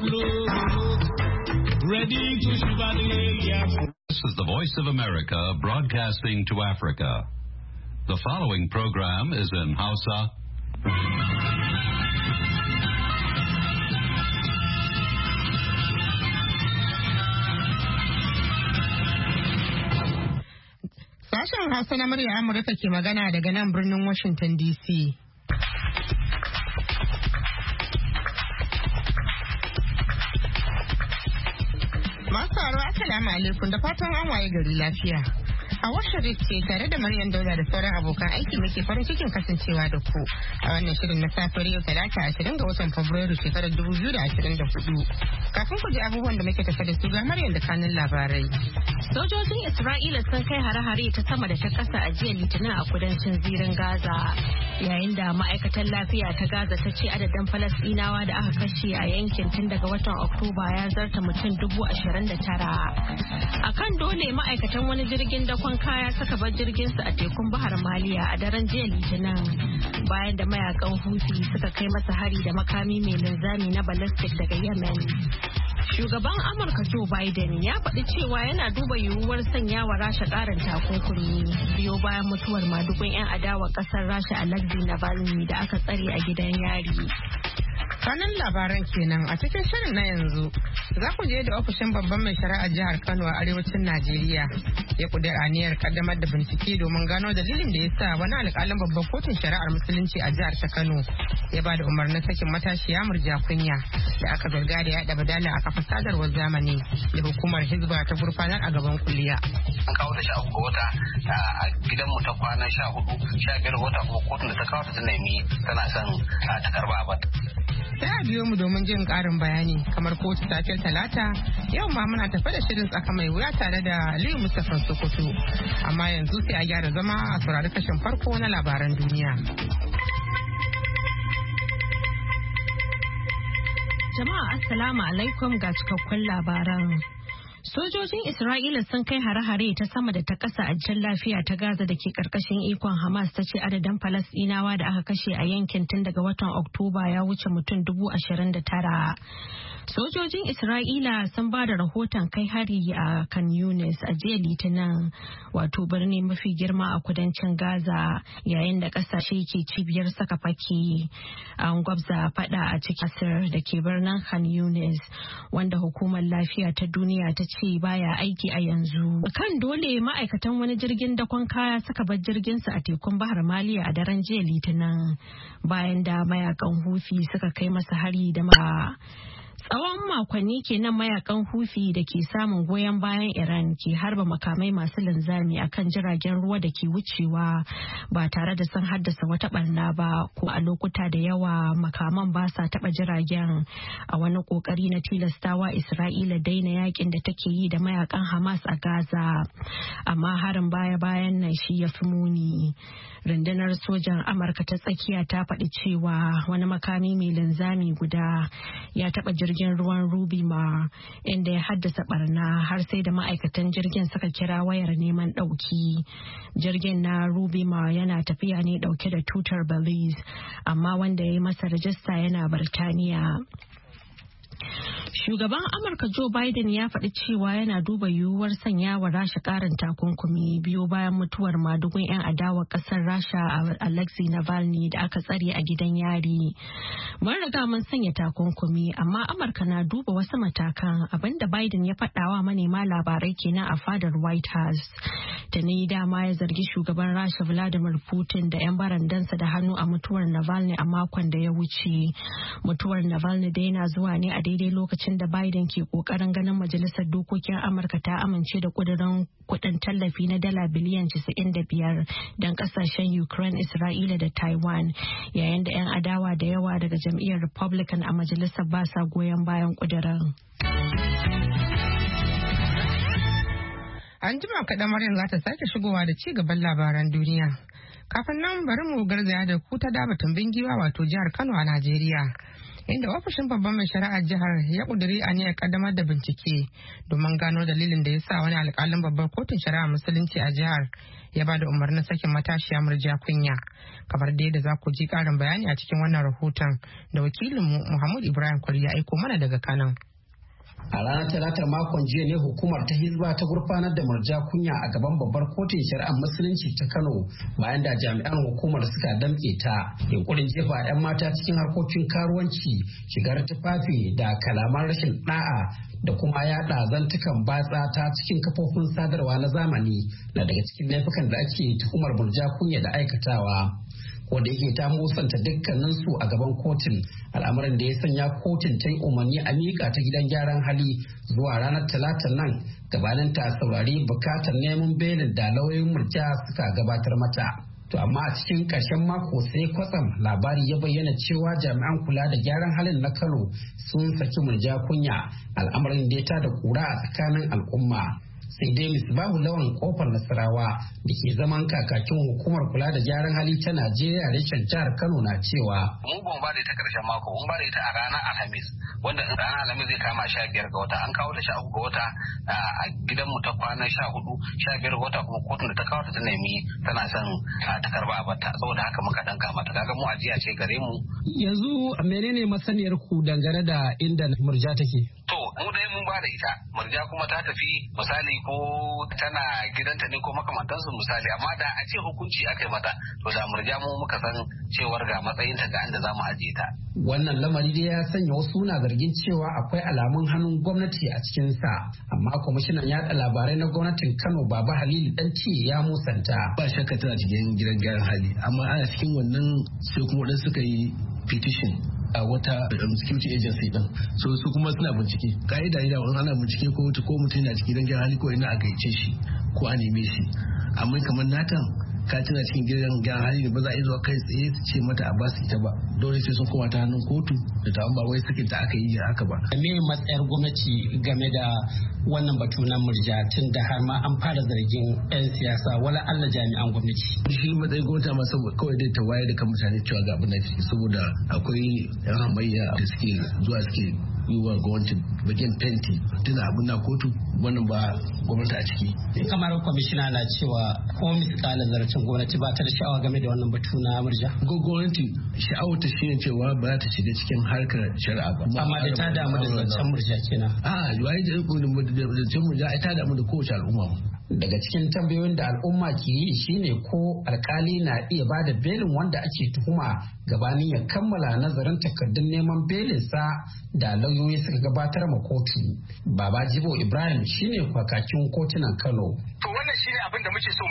This is the Voice of America broadcasting to Africa. The following program is in Hausa. Sashen Hausa na murya Amurka ke magana daga nan birnin Washington DC. Masu aro assalamu alaikum da fatan an waye gari lafiya. A Sharif ce tare da Maryam Dauda da sauran abokan aiki muke farin cikin kasancewa da ku a wannan shirin na safiyar yau Talata 20 ga watan Fabrairu shekarar 2024. Kafin ku ji abubuwan da muke tafe da su ga Maryam da kanun labarai. Sojojin Isra'ila sun kai hare-hare ta sama da ta kasa a jiya Litinin a kudancin zirin Gaza, yayin da ma'aikatan lafiya ta Gaza ta ce adadin Falasɗinawa da aka kashe a yankin tun daga watan Oktoba ya zarta mutum 29,000. Akan dole ma'aikatan wani jirgin dakon kaya suka bar jirginsu a tekun Bahar Maliya a daren jiya Litinin bayan da mayakan Houthi suka kai masa hari da makami mai linzami na ballistic daga Yemen. Shugaban Amurka Joe Biden ya faɗi cewa yana duba yiwuwar sanya wa Rasha ƙarin takunkumi biyo bayan mutuwar madugun 'yan adawa ƙasar Rasha Alexei Navalny da aka tsare a gidan yari. Kanan labaran kenan a cikin shirin na yanzu za ku je da ofishin babban mai shari'a jihar Kano a arewacin Najeriya ya kudura aniyar kaddamar da bincike domin gano dalilin da ya sa wani alƙalin babban kotun shari'ar musulunci a jihar ta Kano ya ba da umarnin sakin matashiya Murja Kunya da aka zarga da yaɗa badala a kafa sadarwar zamani da hukumar Hizba ta gurfanar a gaban kuliya. An kawo ta 13 ga wata a gidanmu ta kwana 14, 15 wata kuma kotun da ta kawo ta nemi tana son ta karba abad. Sai a biyo mu domin jin ƙarin bayani kamar kowace safiyar Talata yau ma muna tafe da shirin tsaka mai wuya tare da Aliyu Mustapha Sokoto amma yanzu sai a gyara zama a saurari kashin farko na labaran duniya. Jama'a assalamu alaikum ga cikakkun labaran. Sojojin Isra'ila sun kai hare-hare ta sama da ta ƙasa a jan lafiya ta Gaza da ke ƙarƙashin ikon Hamas ta ce adadin Falasɗinawa da aka kashe a yankin tun daga watan Oktoba ya wuce mutum 29,000. Sojojin Isra'ila sun ba da rahoton kai hari a Khan Yunis a jiya Litinin, wato birni mafi girma a kudancin Gaza, yayin da ƙasashe ke cibiyar saka faki. An gwabza fada a cikin Asir da ke birnin Khan Yunis, wanda hukumar lafiya ta duniya ta ce baya aiki a yanzu. Kan dole ma'aikatan wani jirgin dakon kaya suka bar jirginsu a tekun Bahar Maliya a daren jiya Litinin, bayan da mayakan Houthi suka kai masa hari da Tsawon makonni kenan mayakan Houthi da ke samun goyon bayan Iran ke harba makamai masu linzami akan jiragen ruwa da ke wucewa ba tare da sun haddasa wata barna ba, ko a lokuta da yawa makaman ba sa taba jiragen a wani kokari na tilastawa Isra'ila daina yakin da take yi da mayakan Hamas a Gaza. Amma harin baya-bayan nan shi ya fi muni. Rundunar sojan Amurka ta tsakiya ta faɗi cewa wani makami mai linzami guda ya taɓa jirgin ruwan Ruby Mar, inda ya haddasa barna har sai da ma'aikatan jirgin suka kira wayar neman ɗauki. Jirgin na Ruby Mar yana tafiya ne ɗauke da tutar Belize, amma wanda ya yi masa rajista yana Birtaniya. Shugaban Amurka Joe Biden ya faɗi cewa yana duba yiwuwar sanya wa Rasha ƙarin takunkumi biyo bayan mutuwar madugun 'yan adawar ƙasar Rasha Alexei Navalny da aka tsare a gidan yari. Mun riga mun sanya takunkumi, amma Amurka na duba wasu matakan, abinda Biden ya faɗawa manema labarai kenan a fadar White House. Tuni dama ya zargi shugaban Rasha Vladimir Putin da 'yan barandansa da hannu a mutuwar Navalny a makon da ya wuce. Mutuwar Navalny dai na zuwa ne a daidai lokacin da Biden ke kokarin ganin majalisar dokokin Amurka ta amince da kudirin kudin tallafi na dala biliyan 95 don kasashen Ukraine, Isra'ila da Taiwan, yayin da 'yan adawa da yawa daga jam'iyyar Republican a majalisar ba sa goyon bayan kudirin. An jima kaɗan Maryam za ta sake shigowa da ci gaban labaran duniya. Kafin nan bari mu garzaya da ku ta daba tumbin giwa wato jihar Kano a Najeriya. inda ofishin babban mai shari'ar jihar ya kuduri aniyar kaddamar da bincike domin gano dalilin da ya sa wani alkalin babbar kotun shari'a musulunci a jihar ya ba da umarnin sakin matashiya Murja Kunya. Kamar da za ku ji karin bayani a cikin wannan rahoton da wakilinmu Muhammad Ibrahim Kwari ya aiko mana daga Kano. A ranar talatar makon jiya ne hukumar ta Hizba ta gurfanar da Murja Kunya a gaban babbar kotun shari'ar musulunci ta Kano bayan da jami'an hukumar suka damƙe ta yunkurin jefa 'yan mata cikin harkokin karuwanci, shigar tufafi da kalaman rashin ɗa'a da kuma yaɗa zantukan batsa ta cikin kafofin sadarwa na zamani na daga cikin laifukan da ake tuhumar Murja Kunya da aikatawa. Wanda yake ta musanta dukkanin su a gaban kotun, al'amarin da ya sanya kotun ta yi umarni a miƙa ta gidan gyaran hali zuwa ranar talata nan gabanin ta saurari bukatar neman belin da lauyoyin Murja suka gabatar mata. To amma a cikin ƙarshen mako sai kwatsam labari ya bayyana cewa jami'an kula da gyaran halin na Kano sun saki Murja Kunya, al'amarin da ya tada kura a tsakanin al'umma. Sai dai Misbahu Lawan Kofar Nasarawa da ke zaman kakakin hukumar kula da gyaran hali ta Najeriya reshen jihar Kano na cewa mu ban ba da ita karshen mako, mun ba da ita a ranar Alhamis, wanda ranar Alhamis zai kama 15 ga wata, an kawo da 13 ga wata a gidanmu ta kwana 14, 15 ga wata kuma kotun da ta kawo ta nemi tana son ta karba a bata, saboda haka muka danka mata. Kaga mu ajiya ce gare mu. Yanzu menene masaniyar ku dangane da inda Murja take? To mu dai mun ba da ita, Murja kuma ta tafi misali ko tana gidanta ne ko makamantansu misali, amma da a ce hukunci aka yi mata to da Murja mu muka san cewar ga matsayinta ga inda za mu ajiye ta. Wannan lamari dai ya sanya wasu na zargin cewa akwai alamun hannun gwamnati a cikinsa, amma kwamishinan yaɗa labarai na gwamnatin Kano Baba Halilu Danti ya musanta. Ba shakka tana cikin gidan gyaran hali, amma ana cikin wannan sai kuma waɗansu suka yi petition a wata security agency din, so su kuma suna bincike. Ka'ida ne da wani ana bincike ko mutum na cikin gidan gyaran hali ko ina a gaice shi ko a neme shi, amma kamar natan ka tana cikin gidan gyaran hali ne ba za a yi zuwa kai tsaye su ce mata a basu ita ba, dole sai sun koma ta hannun kotu da ta ba wai sakin ta aka yi haka ba. Me matsayar gwamnati game da wannan batu na Murja tun da har ma an fara zargin 'yan siyasa wala Allah jami'an gwamnati? Shi matsayin gwamnati ma saboda kawai dai ta waye da kan mutane cewa ga abin da ciki, saboda akwai 'yan hamayya da suke zuwa suke yi wa gwamnati bakin fenti tuna abin na kotu, wannan ba gwamnati a ciki. Kamar kwamishina na cewa ko misalin zarafin gwamnati ba ta da sha'awa game da wannan batu na Murja? Gwamnati sha'awar ta shine cewa ba ta shiga cikin harkar shari'a ba. Amma da ta damu da zancen Murja kenan. Zancen Murja ai ta damu da kowace al'umma. Daga cikin tambayoyin da al'umma ke yi shine ko alkali na iya ba da belin wanda ake tuhuma gabanin ya kammala nazarin takardun neman belinsa da lauyoyi suka gabatar ma kotu. Baba Jibo Ibrahim shine kwakakin kotunan Kano. To wannan shine abin da muke so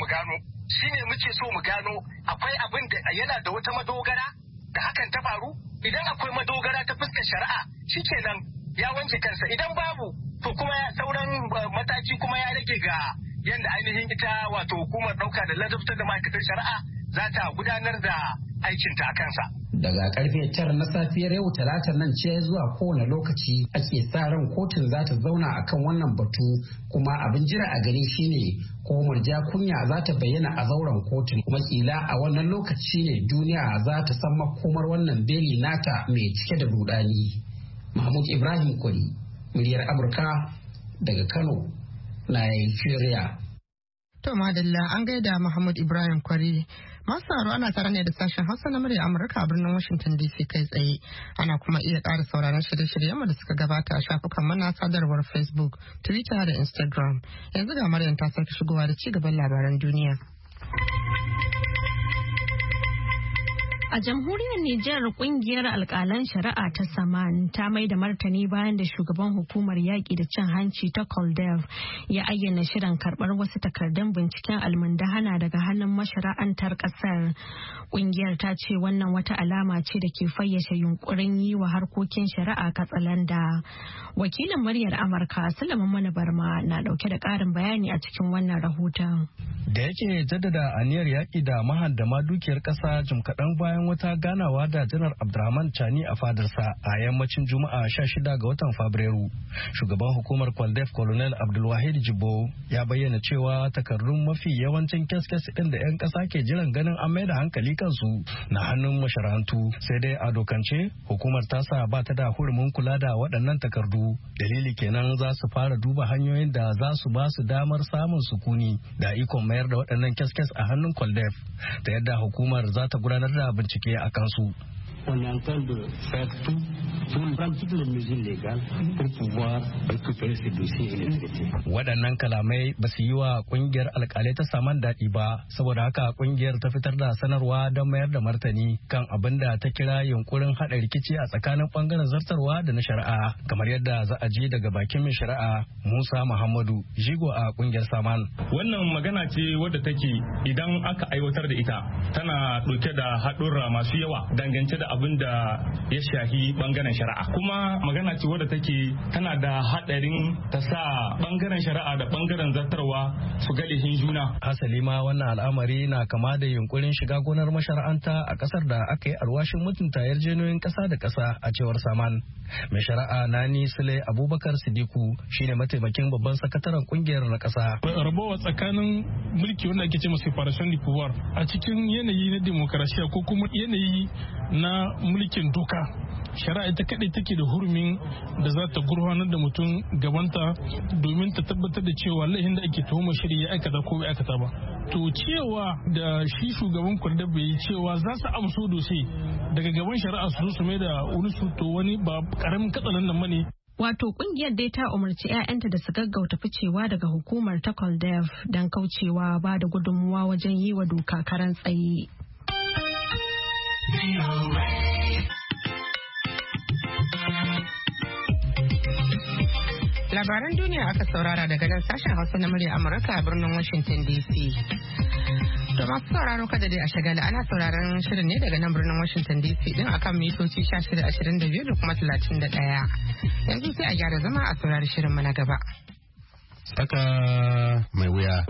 mu gano, akwai abin da yana da wata madogara da hakan ta faru. Idan akwai madogara ta fuskar shari'a shikenan ya wanke kansa, idan babu to kuma sauran mataki kuma ya rage ga yadda ainihin ita wato hukumar ɗauka da ladabtar da ma'aikatar shari'a za ta gudanar da aikinta a kansa. Daga karfe 9 na safiyar yau talatar nan ce zuwa kowane lokaci ake sa ran kotun za ta zauna akan wannan batu, kuma abin jira a gare shine ko Murja Kunya za ta bayyana a zauren kotun, kuma kila a wannan lokaci ne duniya za ta san makomar wannan beli nata mai cike da rudani. Mahmud Ibrahim Kwari, muryar Amurka daga Kano, Nigeria. To madalla an gaida Muhammad Ibrahim Kwari. Masu sauraro ana tare ne da sashen Hausa na murya Amurka a birnin Washington DC kai tsaye. Ana kuma iya ƙara sauraron shirye-shiryenmu da suka gabata a shafukan mana sadarwar Facebook, Twitter da Instagram. Yanzu ga Maryam ta sake shigowa da ci gaban labaran duniya. A jamhuriyar Nijar kungiyar alkalan shari'a ta Saman ta mai da martani bayan da shugaban hukumar yaƙi da cin hanci ta Koldev ya ayyana shirin karɓar wasu takardun binciken almundahana daga hannun mashara'antar ƙasar. Kungiyar ta ce wannan wata alama ce da ke fayyace yunkurin yi wa harkokin shari'a katsalanda. Wakilin muryar Amurka Sulaiman Mana Barma na ɗauke da ƙarin bayani a cikin wannan rahoton. Da yake jaddada aniyar yaƙi da mahaddama dukiyar ƙasa jim kaɗan bayan bayan wata ganawa da Janar Abdurrahman Chani a fadarsa a yammacin Juma'a 16 ga watan Fabrairu. Shugaban hukumar Kwaldef Colonel Abdulwahid Jibo ya bayyana cewa takardun mafi yawancin kes-kes ɗin da 'yan ƙasa ke jiran ganin an mai da hankali kansu na hannun masharantu. Sai dai a dokance hukumar tasa ba ta da hurumin kula da waɗannan takardu. Dalili kenan za su fara duba hanyoyin da za su ba su damar samun sukuni da ikon mayar da waɗannan kes-kes a hannun Kwaldef ta yadda hukumar za ta gudanar da bincike a kansu. On est en train de faire tout pour prendre toutes les mesures légales pour pouvoir récupérer ces dossiers et les traiter. Waɗannan kalamai ba su yi wa ƙungiyar alƙalai ta saman daɗi ba, saboda haka ƙungiyar ta fitar da sanarwa don mayar da martani kan abin da ta kira yunkurin haɗa rikici a tsakanin ɓangaren zartarwa da na shari'a, kamar yadda za a ji daga bakin mai shari'a Musa Muhammadu, jigo a ƙungiyar Saman. Wannan magana ce wadda take idan aka aiwatar da ita tana ɗauke da haɗurra masu yawa dangance da abin da ya shahi bangaren shari'a, kuma magana ce wadda take tana da hadarin ta sa bangaren shari'a da bangaren zartarwa su ga lihin juna. Hasali ma wannan al'amari na kama da yunkurin shiga gonar mashara'anta a kasar da aka yi alwashin mutunta yarjejeniyoyin kasa da kasa a cewar Saman. Mai shari'a Nani Sule Abubakar Sidiku shine mataimakin babban sakataren kungiyar na kasa. Rabawa tsakanin mulki wanda ake ce separation du pouvoir a cikin yanayi na demokarasiya ko kuma yanayi na mulkin doka, shari'a ita kadai take da hurumin da za ta gurfanar da mutum gabanta domin ta tabbatar da cewa laihin da ake tuhumar shari'a ya aikata ko bai aikata ba. To cewa da shi shugaban Kwaldef bai yi cewa za su amso dose daga gaban shari'a su zo su mai da wani su to wani ba karamin katsalan nan bane. Wato kungiyar dai ta umarci 'ya'yanta da su gaggauta ficewa daga hukumar ta Kwaldef don kaucewa ba da gudunmuwa wajen yi wa doka karan tsaye. Labaran duniya aka saurara daga nan sashen Hausa na murya Amurka a birnin Washington DC. To masu sauraro kada dai a shagala ana sauraron shirin ne daga nan birnin Washington DC din akan mitoci 1625 da kuma 31. Yanzu sai a gyara zama a saurari shirin mu na gaba. Tsaka mai wuya.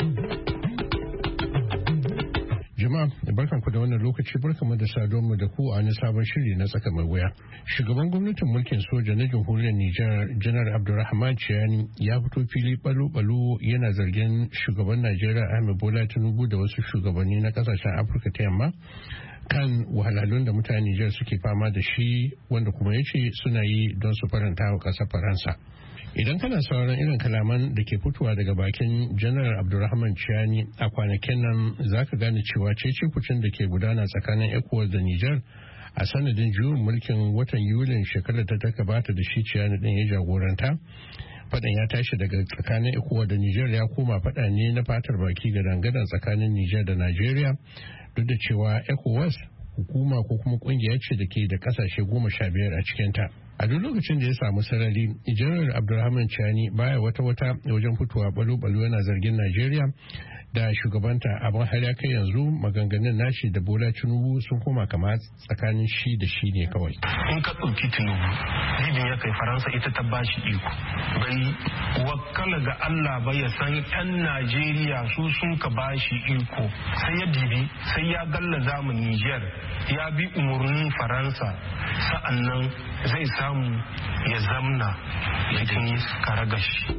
Jama'a barkanku da wannan lokaci barkanmu da saduwa da ku a wani sabon shiri na tsaka mai wuya. Shugaban gwamnatin mulkin soja na jamhuriyar Nijar Janar Abdulrahman Chiani ya fito fili balo-balo yana zargin shugaban Najeriya Ahmed Bola Tinubu da wasu shugabanni na kasashen Afirka ta yamma kan wahalhalun da mutanen Nijar suke fama da shi wanda kuma ya ce suna yi don su faranta wa ƙasar Faransa. Idan kana sauran irin kalaman da ke fitowa daga bakin Janar Abdulrahman Chiani a kwanakin nan za ka gane cewa cece kucin da ke gudana tsakanin ECOWAS da Nijar a sanadin juyin mulkin watan Yulin shekarar ta gabata da shi Chiani din ya jagoranta. Fadan ya tashi daga tsakanin ECOWAS da Nijar ya koma fada ne na fatar baki ga dangadan tsakanin Nijar da Najeriya, duk da cewa ECOWAS hukuma ko kuma kungiya ce da ke da kasashe 15 a cikinta. A duk lokacin da ya samu sarari, Janar Abdulrahman Chiani baya wata wajen fitowa balo-balo yana zargin Najeriya da shugabanta, abin har ya kai yanzu maganganun nashi da Bola Tinubu sun koma kama tsakanin shi da shi ne kawai. In ka ɗauki Tinubu, jibin ya kai Faransa ita ta bashi iko. Bai wakala ga Allah ba ya san 'yan Najeriya su sun ka bashi iko. Sai ya dibi, sai ya gallaza mu Niger, ya bi umarnin Faransa, sa'annan zai samu ya zamna cikin karagashi.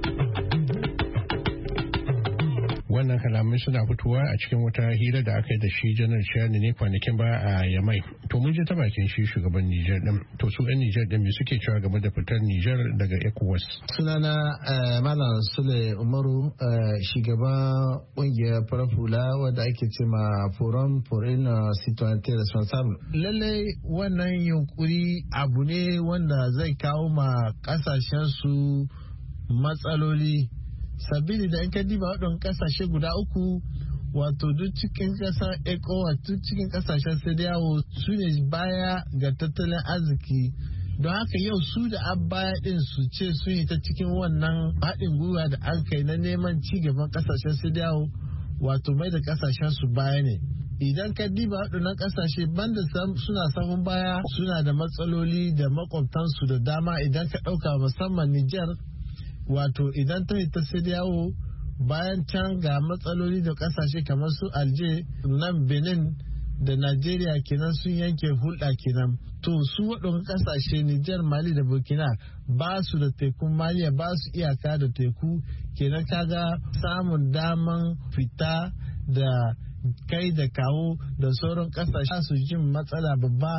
Wannan kalamai suna fitowa a cikin wata hira da aka yi da shi Janar Chiani ne kwanakin baya a Yamai. To mun je ta bakin shi shugaban Nijar din. To su ɗan Nijar din me suke cewa game da fitar Nijar daga ECOWAS? Sunana Malam Sule Umaru, shugaban ƙungiyar Farafula wadda ake ce ma Forum for une Citoyenneté Responsable. Lallai wannan yunkuri abu ne wanda zai kawo ma ƙasashen su matsaloli. Sabili da in ka diba waɗannan ƙasashe guda uku, wato duk cikin ƙasar ECOWAS, duk cikin ƙasashen CEDEAO su ne baya ga tattalin arziki. Don haka yau su da baya ɗin su ce sun yi ta cikin wannan haɗin gwiwa da an kai na neman ci gaban ƙasashen CEDEAO, wato mai da ƙasashen su baya ne. Idan ka diba waɗannan ƙasashe banda suna sahun baya, suna da matsaloli da makwabtansu da dama. Idan ka ɗauka musamman Nijar, wato idan ta yawo bayan can ga matsaloli da kasashe kamar su Alje, nan Benin da Najeriya kenan sun yanke hulɗa kenan. To su waɗanda ƙasashe Nijar, Mali da Burkina ba su da teku, Maliya ba su iyaka da teku, kenan kaga samun daman fita da kai da kawo da sauran ƙasashe su jin matsala babba.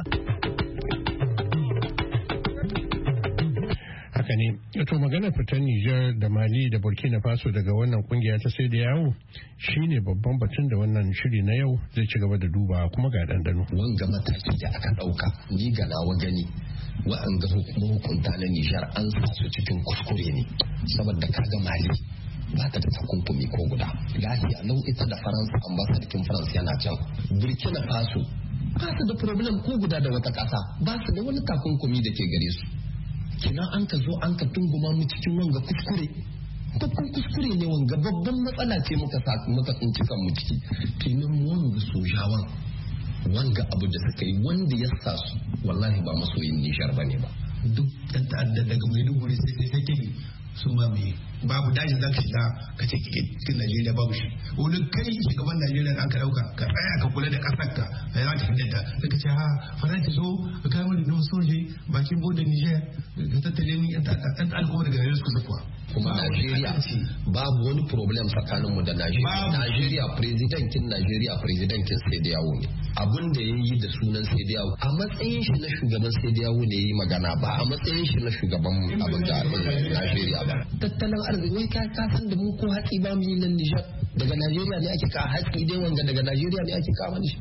Haka ne, to magana fitar Nijar da Mali da Burkina Faso daga wannan kungiya ta sai da yawo shine babban batun da wannan shiri na yau zai ci gaba da duba kuma ga dandano. Wanga mataki da aka dauka ni ga nawa gani wa'anga hukunta na Nijar an sa su cikin kuskure ne saboda kaga Mali ba ta da takunkumi ko guda. Lafiya lau ita da Faransa ambasadakin Faransa yana can. Burkina Faso ba su da problem ko guda da wata kasa ba su da wani takunkumi da ke gare su. Kina an ka zo an ka tunguma mu cikin wanga kuskure babban kuskure ne wanga babban matsala ce muka tsinci kan mu ciki kenan wanga sojawan wanga abu da suka yi wanda ya sa su wallahi ba masoyin Nijar bane ba duk dan ta'adda daga Maiduguri sai kiri su ma mai babu dajin za ka shiga ka ce cikin Najeriya babu shi wani kai shugaban Najeriya an ka dauka ka tsaya ka kula da kasar ka za ka hidda da ka ce ha faransa zo ka kai mana da soje bakin bodin Niger ka tattale ni ɗan al'umma daga Najeriya su kuwa kuma Najeriya babu wani problem tsakanin mu da Najeriya presidentin sai da yawo ne abin da ya yi da sunan sai da yawo a matsayin shi na shugaban sai da yawo ne ya yi magana ba a matsayin shi na shugaban abin da Najeriya ba tattalin arziki wai ka san da mu ko hatsi ba mu yi nan Nijar daga Najeriya ne ake ka hatsi dai wanga daga Najeriya ne ake kawo shi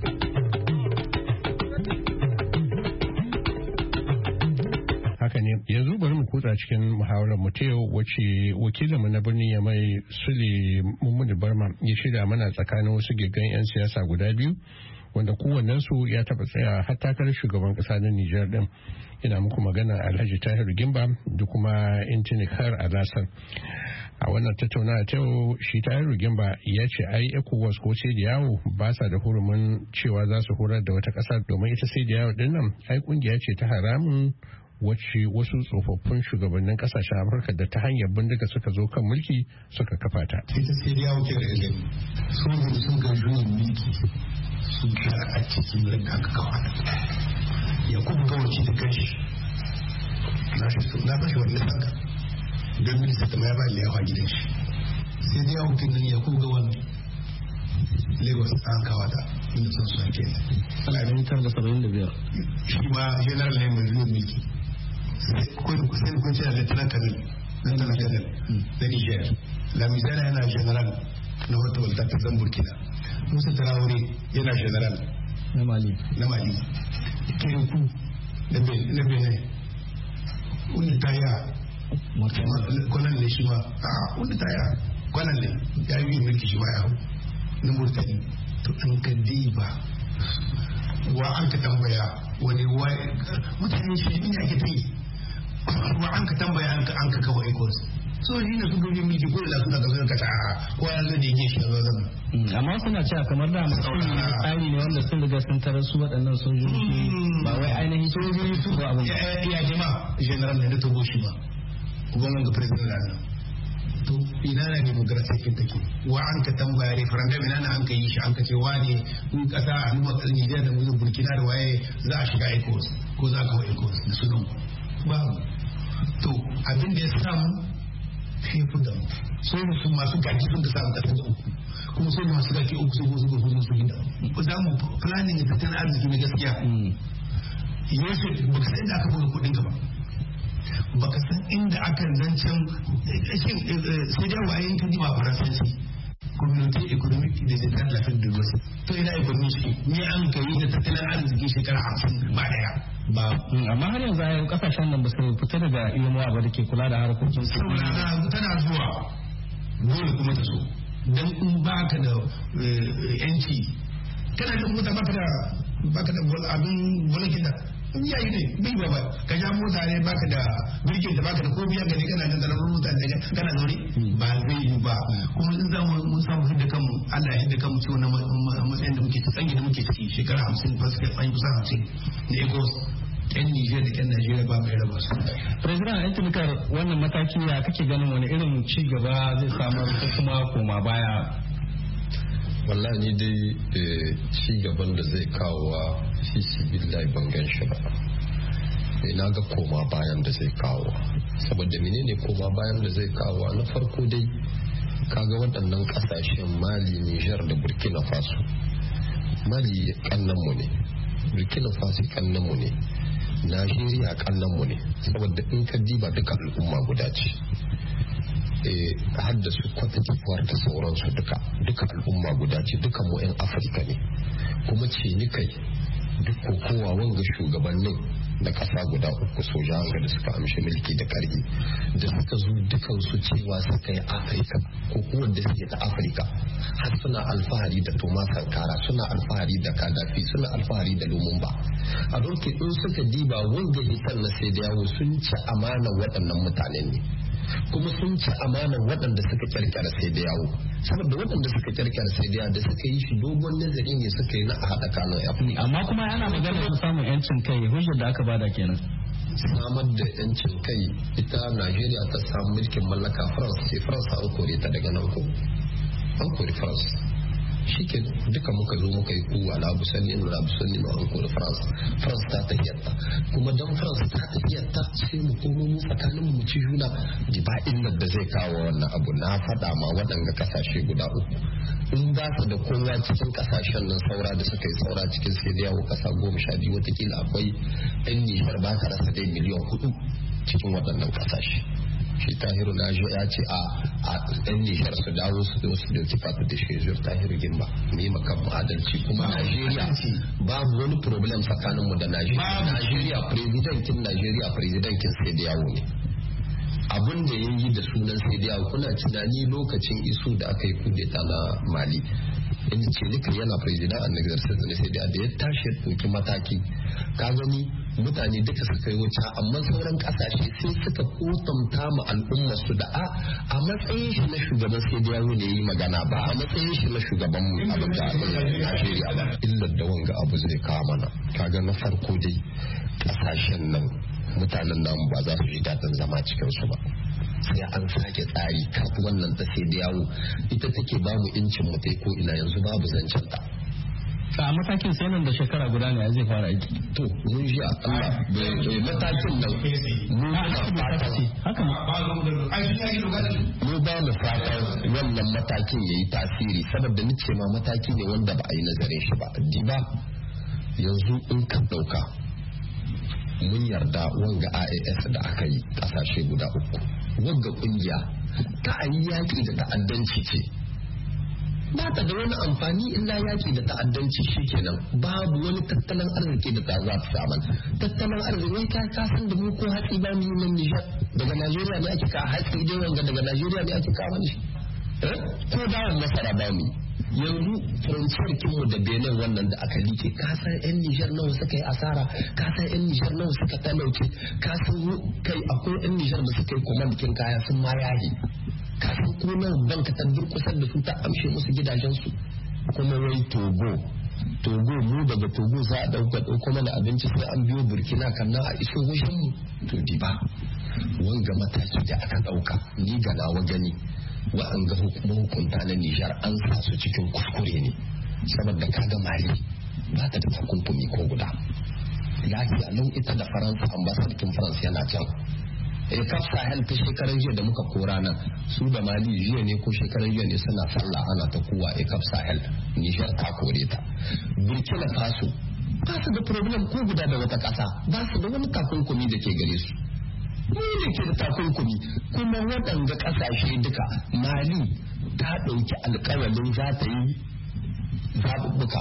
haka ne yanzu bari mu kutsa cikin muhawarar mu ta yau wacce wakilinmu na birnin Yamai Sule Mummuni Barma ya shirya mana tsakanin wasu gaggan 'yan siyasa guda biyu wanda kowannensu ya taɓa tsaya har takarar shugaban ƙasa na Nijar din. Ina muku magana Alhaji Tahir Gimba da kuma Intinikar Alasan. A wannan tattaunawa ta yau shi Tahir Gimba ya ce ai ECOWAS ko sai da yawo ba sa da hurumin cewa za su horar da wata ƙasa domin ita sai da yawo din nan ai kungiya ce ta haramun wacce wasu tsofaffin shugabannin kasashen Afirka da ta hanyar bindiga suka zo kan mulki suka kafa ta. Ita sai da yawo ke da gani sun ga juyin mulki sun kira a cikin yadda aka kafa ta. Ya kuma gawaci da kanshi na bashi wani sanga don minista ta ya ba liyawa gidan shi. Sai da yawo ke nan ya kuma gawan Lagos an kawo ta inda sun su ake. Ana ganin 1975. Shi ma general ne mai juyin mulki. Sai kun ce da lieutenant colonel na Niger. La Misera yana general na wata walta ta zan Burkina. Musa Traore yana general na Mali. Kiriku na Benin. Wanda ta yi kwanan ne shi ma. Wanda ta yi kwanan ne ya yi mulki shi ma ya hau. Na Murtani. To an ka diba wa an ka tambaya wani mutane shi ne ake ta yi. Wa an ka tambaya an ka kawo ECOWAS so shi ne sun gaji mulki ko da suna ga kasa ko ya zo da yake shi da zan amma suna cewa kamar da tsari ne wanda sun riga sun tarar su waɗannan sojoji ba wai ainihin sojoji su ba abin ya jama'a general ne da tobo shi ba kuma wanga president da nan to ina na demokrasi kin take wa an ka tambaya referendum ina na an ka yi shi an ka ce wane kun kasa a numa Niger da mu Burkina da waye za a shiga ECOWAS ko za ka wa ECOWAS da sunan babu to abin da ya samu shi ya fi damu su masu gaji sun da samu kasar da uku kuma sai masu gaji uku su gozu gozu su gida za mu planning da tattalin arziki na gaskiya yanzu baka san inda aka buga kudin ka ba baka san inda aka zancen sai dai wayan kan jima faransanci community economic da zai kan lafiyar da wasu to ina economic shi ne an kai da tattalin arziki shekara 50 ba daya ba amma har yanzu ayyukan kasashen nan ba su fita daga iyamuwa ba da ke kula da harkokin su tana zuwa dole kuma ta so dan in baka da yanci kana da mota baka da abin walakin da in yayi ne bai ba ka ja mota ne baka da birkin da baka da ko biyan gani kana da zarar mota da kana zaure ba zai yi ba kuma in za mu samu hidda kanmu Allah ya hidda kanmu ciwo na matsayin da muke tsangi da muke ciki shekara 50 ba su kai tsangi kusa 50 na ECOWAS yan Nijar da yan Najeriya ba mai raba su. President Antinikar wannan mataki ya kake ganin wani irin ci gaba zai samar ko kuma koma baya? wallahi ni dai ci gaban da zai kawo wa billahi ban gan shi ba. Na ga koma bayan da zai kawo, saboda menene koma bayan da zai kawo? Na farko dai kaga waɗannan ƙasashen Mali, Niger da Burkina Faso. Mali kannanmu ne, Burkina Faso kannanmu ne, Najeriya kannanmu ne, saboda in ka diba duka al'umma guda ce. Har da su Cote d'Ivoire da sauransu duka al'umma guda ce, duka mu 'yan Afirka ne. Kuma ce ni kai duk kowa wanga shugabannin da kasa guda uku soja da suka amshi mulki da karfi da suka zo dukansu cewa suka yi Afirka ko kuma da suke ta Afirka, har suna alfahari da Thomas Sankara, suna alfahari da Gaddafi, suna alfahari da Lumumba. A doke in suka diba wanga hitar na sai da yawo sun ci amana waɗannan mutanen ne, kuma sun ci amanar waɗanda suka kirkira sai da yawo, saboda waɗanda suka kirkira sai da yawo da suka yi shi dogon nazari ne suka yi na a haɗa kanun Afirka. Amma kuma yana magana da samun yancin kai, hujjar da aka bada kenan. Samar da yancin kai, ita Najeriya ta samu mulkin mallaka France, sai France an kore ta daga nan ko an kore France. Shi ke duka muka zo muka yi kuwa labusanni na an kore France ta tafiyarta, kuma don France ta tafiyarta sai mu komo mu tsakanin mu ci juna di ba illar da zai kawo wannan abu. Na faɗa ma waɗanga kasashe guda uku in ba su da kowa cikin kasashen nan saura da suka yi saura cikin sai da yawo kasa 12 watakila akwai 'yan Nijar ba ka rasa dai miliyan 4 cikin waɗannan kasashe. Shi Tahiru Najo ya ce a ɗan Nijar su dawo su dauki fatu da shezur Tahiru Gimba mu yi makan adalci. Kuma Najeriya babu wani problem tsakaninmu da Najeriya. Presidentin sai da yawo ne. Abin da ya yi da sunan sai da yawo, kuna tunani lokacin iso da aka yi kudeta na Mali, in ce nika yana president a exercise na sai da ya tashi ya ɗauki mataki. Ka gani mutane duka suka yi wuce, amma sauran kasashe sai suka kotamta ma al'ummar su da a matsayin shi na shugaban sai da yawo ne yi magana ba a matsayin shi na shugaban abin da Najeriya ba. Illar da wanga abu zai kawo mana, kaga na farko dai kasashen nan mutanen namu ba za su ji daɗin zama cikin su ba. Sai an sake tsari kan wannan ta sai da yawo ita take ba mu incin mu ko ina, yanzu babu zancen ta. A matakin sai nan da shekara guda ne zai fara aiki. To mun ji akalla matakin nan mu ba mu fata wannan matakin yayi tasiri, saboda ni ce ma mataki ne wanda ba a yi nazarin shi ba. Diba yanzu in ka dauka mun yarda wanga AAS da aka yi kasashe guda uku, wanga kungiya ta ayi yaki da ta'addanci ce, ba ta da wani amfani illa yaki da ta'addanci. Shikenan babu wani tattalin arziki da ta za ta samu. Tattalin arziki ka san da mu ko hatsi ba mu yi nan Nijar, daga Najeriya ne ake ka hatsi dai wanga daga Najeriya ne ake kawo shi, ko dawon masara ba mu. Yanzu furanciyar kinmu da Benin wannan da aka like, ka san 'yan Nijar nawa suka yi asara, ka san 'yan Nijar nawa suka talauce, ka san kai akwai 'yan Nijar da suka yi kuma bikin kaya sun ma yahi, ka san ko nan banka ta durkusar da su ta amshe musu gidajensu. Kuma wai Togo mu daga Togo za a ɗauko mana abinci sai an biyo Burkina kan na a iso wajen mu. To di ba wanga mataki da aka ɗauka, ni ga nawa gani wa'anga hukunta na Nijar an sa su cikin kuskure ne, saboda kaga Mali ba ta da takunkumi ko guda. Lafiya lau ita da Faransa, ambasadakin Faransa yana can. Kaf Sahel ta shekaran jiya da muka kora nan, su da Mali jiya ne ko shekaran jiya ne suna sallah ana ta kowa Kaf Sahel, Nijar ta kore ta. Burkina Faso ba su da problem ko guda da wata ƙasa, ba su da wani takunkumi da ke gare su. Mu ne ke da takunkumi, kuma waɗanda ƙasashe duka Mali ta ɗauki alƙawalin za ta yi zaɓuɓɓuka,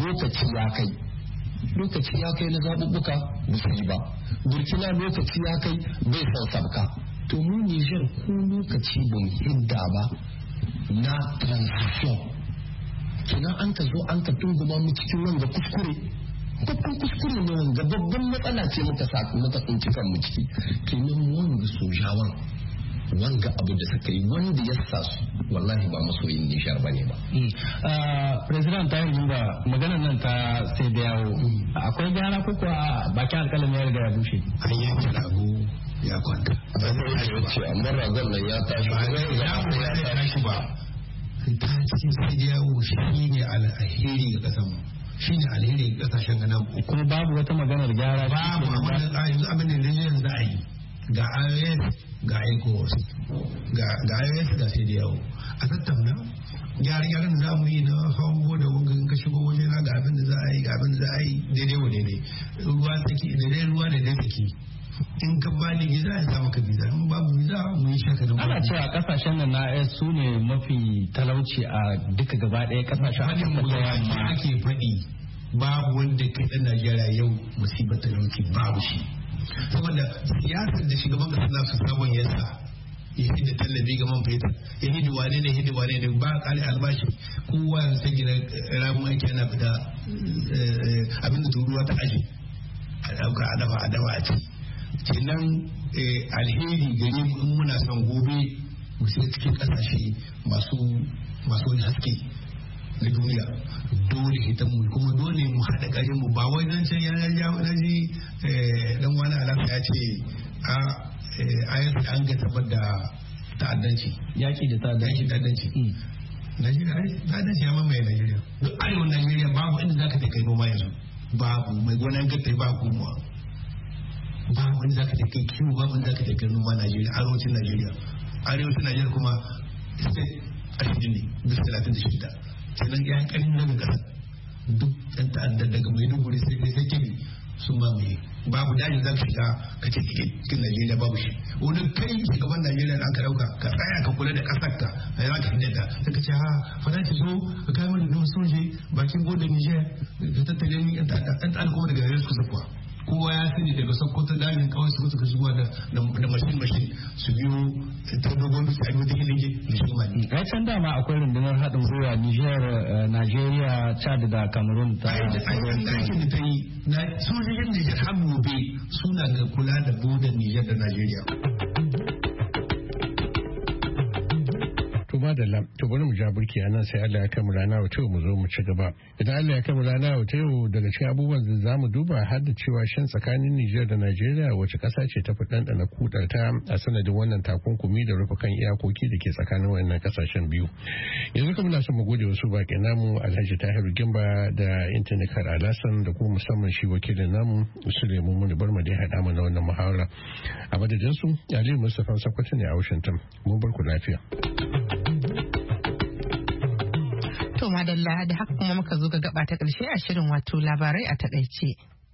lokaci ya kai na zaɓuɓɓuka ba su yi ba. Burkina lokaci ya kai bai son sabka. To mu Nijar ko lokaci ba mu hidda ba na transition, kenan an ka zo an ka tunguma mu cikin wanga kuskure. Babban kuskure ne wanga, babban matsala ce muka tsinci kanmu ciki. Kenan wanga sojawan wanga abu da suka yi wanda ya sa su wallahi ba masoyin Nijar bane ba. President ta yi ba maganar nan ta sai da yawo akwai gyara ko kuwa bakin alƙalamin ya riga ya bushe. An yanke rago ya kwanta. Ba zai yi ce amma ragon nan ya tashi ba. ta cikin sai yawo shi ne alheri ga ƙasar mu, shi ne alheri ga ƙasashen ganan. Kuma babu wata maganar gyara. Babu yanzu abin da yanzu a yi ga IOS ga ECOWAS ga IOS ga sai yawo a tattauna gyare-gyaren da za mu yi na hawan da wungan ka shigo waje na ga abin da za a yi ga abin da za a yi daidai wa daidai ruwa tsaki daidai ruwa da daidai tsaki in ka ba ni giza ya samu ka giza in babu giza mu yi shaka da ana cewa kasashen nan na AS su ne mafi talauci a duka gaba ɗaya kasashen Afirka ta yamma ake faɗi babu wanda kai ɗan Najeriya yau musibar talauci babu shi saboda siyasar da shugaban kasa na su sabon yasa ya hidda tallafi ga man fetur ya hidda wane ne ba kare albashi kowa ya san gina ramun aiki ana fita abinda turuwa ta aji a dauka a dafa a ci kenan alheri gare mu in muna son gobe mu sai cikin kasashe masu wani haske na duniya dole hitan mu kuma dole mu haɗa ƙarin mu ba wai zan can na ji dan wani alaƙa ya ce an ga tabbar da ta'addanci yaƙi da ta'addanci Najeriya ta'addanci ya mamaye Najeriya duk arewa Najeriya babu inda zaka ta kai noma yanzu babu mai gonan gata ba kuma babu inda zaka ta kai kiwo babu inda zaka ta kai noma Najeriya arewacin Najeriya kuma state 20 ne bis 36 sannan ya yi ƙarin rabin ƙasa duk ɗan ta'addar daga Maiduguri sai Kebbi sun mamaye babu dajin za ka shiga ka ce cikin Najeriya babu shi wani kai shugaban Najeriya da aka ɗauka ka tsaya ka kula da ƙasar ka a yawa ka hidda sai ka ce ha faransa zo ka kai mana da soje bakin godon Niger ka tattale ni ɗan ta'addar kuma daga yanzu kusa kuwa kowa ya sani daga Sokoto dajin kawai su suka shigo da mashin su biyo ta dogon dutse a yi wata hilinge da shi mali. Ai can dama akwai rundunar haɗin gwiwa Niger, Nigeria, Chad da Cameroon ta aikin da ta yi na sojojin Niger har gobe suna ga kula da bodan Niger da Nigeria. Madalla to bari mu ja burki a nan sai Allah ya kai mu rana wa mu zo mu ci gaba idan Allah ya kai mu rana wa daga cikin abubuwan da za mu duba har da cewa shan tsakanin Niger da Najeriya wace kasa ce ta fi ɗanɗana kudarta a sanadin wannan takunkumi da rufe kan iyakoki da ke tsakanin wannan kasashen biyu yanzu kuma muna son mu gode wasu baƙi namu Alhaji Tahiru Gimba da Intanikar Alasan da kuma musamman shi wakilin namu Suleiman Muni Barma da ya haɗa mana wannan muhawara a madadin su Aliyu Mustapha Sakwato ne a Washington mun bar ku lafiya. To madalla da haka kuma muka zo ga gaba ta ƙarshe a shirin wato labarai a takaice.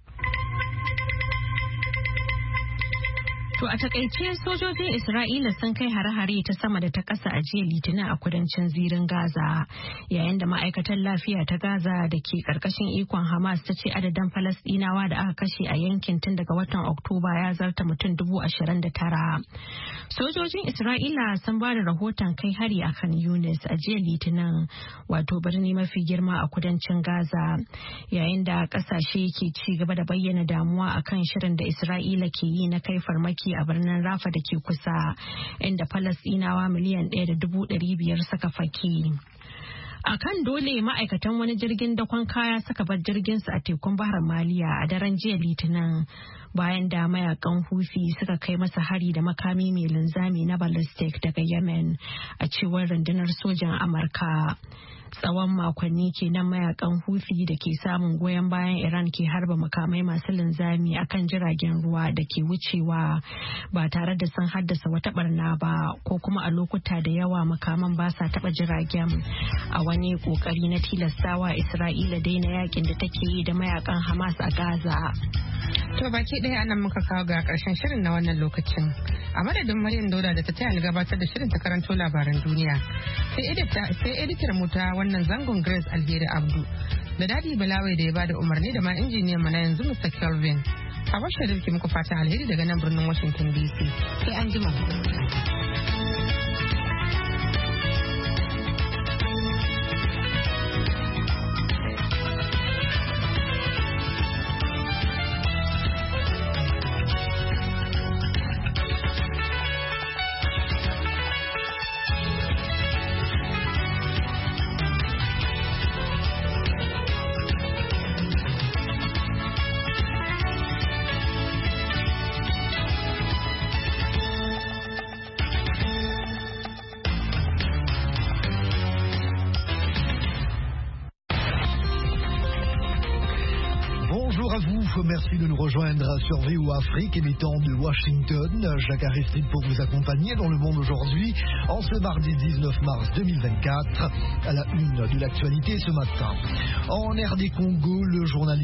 To a takaice sojojin Isra'ila sun kai hare-hare ta sama da ta ƙasa a jiya Litinin a kudancin zirin Gaza, yayin da ma'aikatar lafiya ta Gaza da ke ƙarƙashin ikon Hamas ta ce adadin Falasɗinawa da aka kashe a yankin tun daga watan Oktoba ya zarta mutum 29,000. Sojojin Isra'ila sun ba da rahoton kai hari a Khan Yunis a jiya Litinin, wato birni mafi girma a kudancin Gaza, yayin da ƙasashe ke ci gaba da bayyana damuwa akan shirin da Isra'ila ke yi na kai farmaki a birnin Rafa da ke kusa, inda Falasɗinawa miliyan 1.500 suka faki. A kan dole ma'aikatan wani jirgin dakon kaya suka bar jirginsu a tekun Bahar Maliya a daren jiya Litinin bayan da mayakan Houthi suka kai masa hari da makami mai linzami na ballistic daga Yemen, a cewar rundunar sojan Amurka. Tsawon makonni kenan mayakan Houthi da ke samun goyon bayan Iran ke harba makamai masu linzami akan jiragen ruwa da ke wucewa ba tare da sun haddasa wata barna ba, ko kuma a lokuta da yawa makaman ba sa taba jiragen, a wani kokari na tilastawa Isra'ila daina yakin da take yi da mayakan Hamas a Gaza. To baki ɗaya anan muka kawo ga karshen shirin na wannan lokacin. A madadin Maryam Dauda da ta taya ni gabatar da shirin ta karanto labaran duniya. Sai editar mu ta wannan zangon Grace Alheri Abdu. Da Dadi Balawai da ya bada umarni da ma injiniyan mu na yanzu Mr. Kelvin. Hawa Sharif ke muku fatan alheri daga nan birnin Washington DC. Sai an jima. vous, merci de nous rejoindre sur VOA Afrique, émettant de Washington. Jacques Aristide pour vous accompagner dans le monde aujourd'hui, en ce mardi 19 mars 2024, à la une de l'actualité ce matin. En RD Congo, le journaliste